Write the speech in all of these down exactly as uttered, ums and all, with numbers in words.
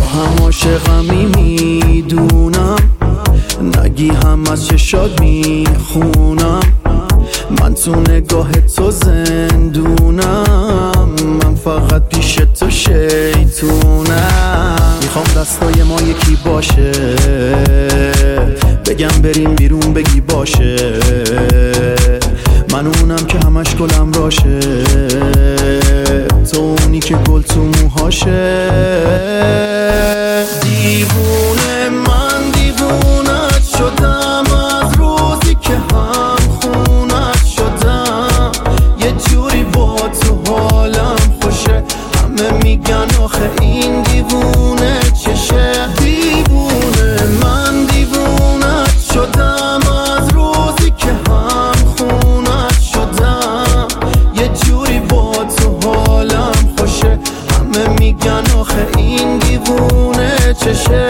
هم عاشقمی میدونم، نگی هم از چشات میخونم، من تو نگاه تو زندونم، من فقط پیش تو شیطونم. میخوام دستای ما یکی باشه، بگم بریم بیرون بگی باشه، من اونم که همش گلم راشه، تو اونی که گل تو موهاشه. دیوونه من دیوونت شدم، از روزی که هم خونت شدم، یه جوری با تو حالم خوشه، همه میگن آخه این دیوونه چشه. دیوونه من دیوونت شدم، از روزی که هم خونت شدم، یه جوری با تو حالم خوشه، همه میگن آخه این دیوونه چشه.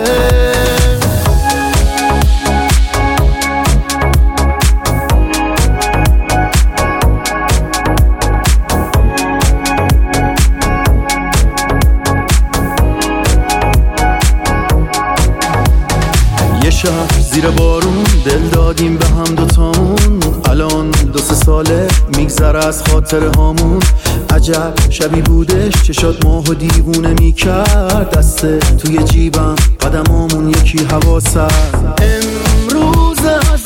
یه شب زیر بارون دل دادیم به هم دوتامون، الان دو سه ساله میگذره از خاطر هامون. عجب شبی بودش چشات ماهو دیوونه میکرد، دسته توی جیبم قدمامون یکی هوا سر. امروز از